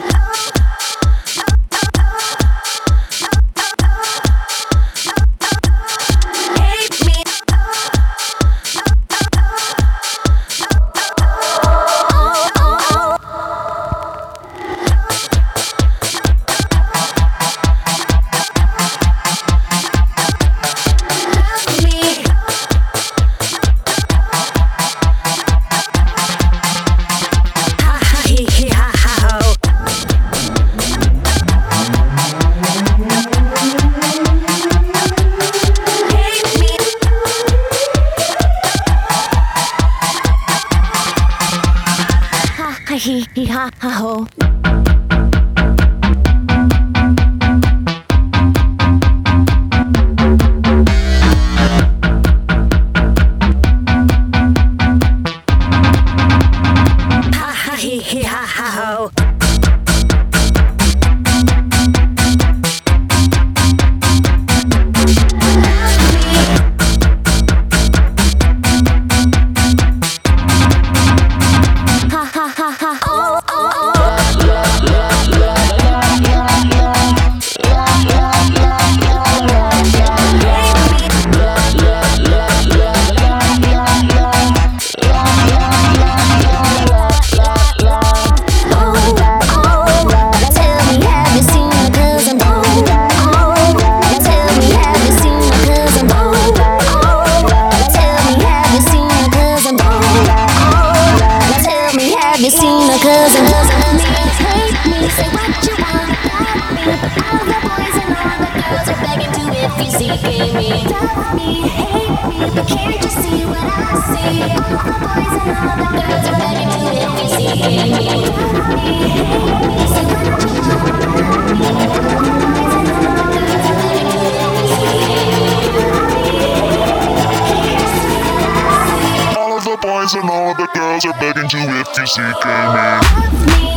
Hee hee ha ha ho. Ha ha hee hee ha ha ho. You seen her cousin? Hate me, say what you want about me, but all the boys and all the girls are begging to if you see me. Love me, hate me, but can't you see what I see? All the boys and all the girls are begging to if you see me. Love me, hate me, say what you want about me, but all the boys and all the girls are begging to if you see me. All of the boys and all of the girls are begging to if you see me. Love me.